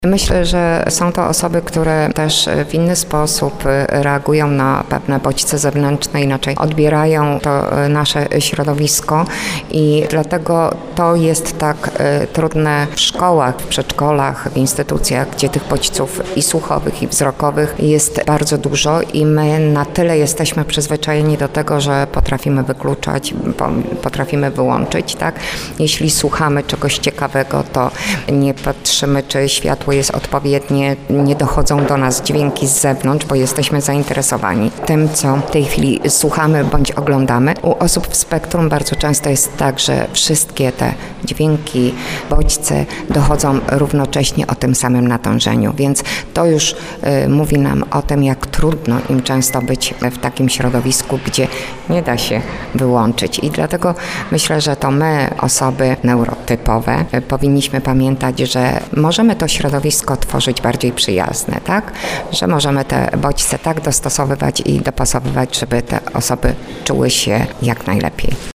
Myślę, że są to osoby, które też w inny sposób reagują na pewne bodźce zewnętrzne, inaczej odbierają to nasze środowisko i dlatego to jest tak trudne w szkołach, w przedszkolach, w instytucjach, gdzie tych bodźców i słuchowych, i wzrokowych jest bardzo dużo i my na tyle jesteśmy przyzwyczajeni do tego, że potrafimy wykluczać, potrafimy wyłączyć, tak? Jeśli słuchamy czegoś ciekawego, to nie patrzymy, czy światło jest odpowiednie, nie dochodzą do nas dźwięki z zewnątrz, bo jesteśmy zainteresowani tym, co w tej chwili słuchamy bądź oglądamy. U osób w spektrum bardzo często jest tak, że wszystkie te dźwięki, bodźce dochodzą równocześnie o tym samym natężeniu, więc to już mówi nam o tym, jak trudno im często być w takim środowisku, gdzie nie da się wyłączyć. I dlatego myślę, że to my, osoby neurotypowe, powinniśmy pamiętać, że możemy to środowisko tworzyć bardziej przyjazne, tak? Że możemy te bodźce tak dostosowywać i dopasowywać, żeby te osoby czuły się jak najlepiej.